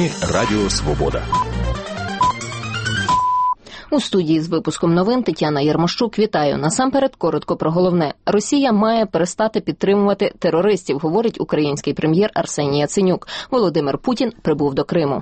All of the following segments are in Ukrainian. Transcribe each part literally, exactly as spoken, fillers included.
Новини Радіо Свобода. У студії з випуском новин Тетяна Ярмощук. Вітаю. Насамперед, коротко про головне. Росія має перестати підтримувати терористів, говорить український прем'єр Арсеній Яценюк. Володимир Путін прибув до Криму.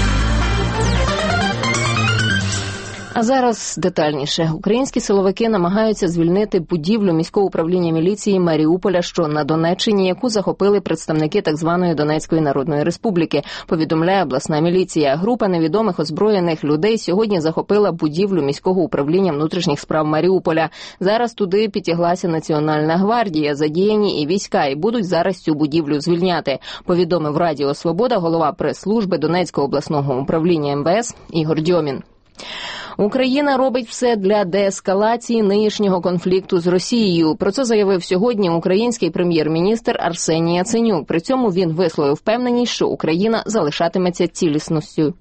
А зараз детальніше. Українські силовики намагаються звільнити будівлю міського управління міліції Маріуполя, що на Донеччині, яку захопили представники так званої Донецької Народної Республіки, повідомляє обласна міліція. Група невідомих озброєних людей сьогодні захопила будівлю міського управління внутрішніх справ Маріуполя. Зараз туди підтяглася Національна гвардія, задіяні і війська, і будуть зараз цю будівлю звільняти, повідомив Радіо Свобода голова прес-служби Донецького обласного управління ем ве ес Ігор Дьомін. Україна робить все для деескалації нинішнього конфлікту з Росією. Про це заявив сьогодні український прем'єр-міністр Арсеній Яценюк. При цьому він висловив впевненість, що Україна залишатиметься цілісністю.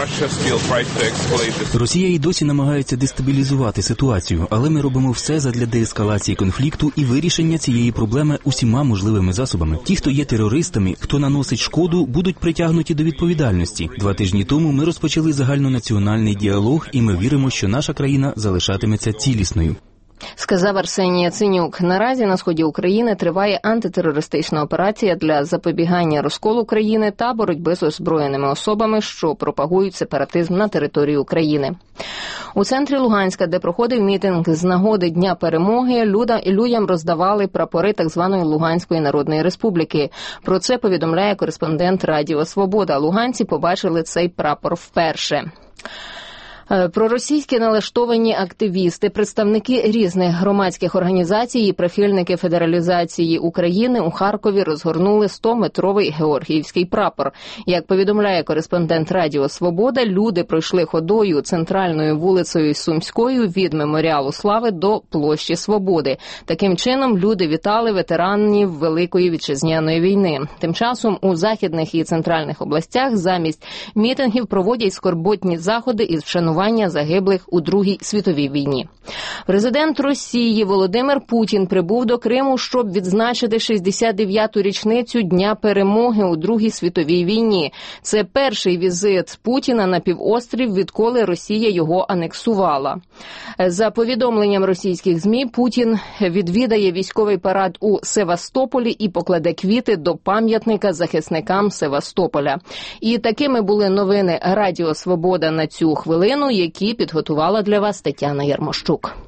Росія і досі намагається дестабілізувати ситуацію, але ми робимо все задля деескалації конфлікту і вирішення цієї проблеми усіма можливими засобами. Ті, хто є терористами, хто наносить шкоду, будуть притягнуті до відповідальності. Два тижні тому ми розпочали загальнонаціональний діалог, і ми віримо, що наша країна залишатиметься цілісною. Сказав Арсеній Яценюк. Наразі на сході України триває антитерористична операція для запобігання розколу країни та боротьби з озброєними особами, що пропагують сепаратизм на території України. У центрі Луганська, де проходив мітинг з нагоди Дня Перемоги, людям роздавали прапори так званої Луганської Народної Республіки. Про це повідомляє кореспондент Радіо Свобода. Луганці побачили цей прапор вперше. Проросійські налаштовані активісти, представники різних громадських організацій і прихильники федералізації України у Харкові розгорнули сто-метровий георгіївський прапор. Як повідомляє кореспондент Радіо Свобода, люди пройшли ходою центральною вулицею Сумською від Меморіалу Слави до Площі Свободи. Таким чином, люди вітали ветеранів Великої Вітчизняної війни. Тим часом у західних і центральних областях замість мітингів проводять скорботні заходи із вшанування загиблих у Другій світовій війні. Президент Росії Володимир Путін прибув до Криму, щоб відзначити шістдесят дев'яту річницю Дня Перемоги у Другій світовій війні. Це перший візит Путіна на півострів, відколи Росія його анексувала. За повідомленням російських ЗМІ, Путін відвідає військовий парад у Севастополі і покладе квіти до пам'ятника захисникам Севастополя. І такими були новини Радіо Свобода на цю хвилину, які підготувала для вас Тетяна Ярмощук.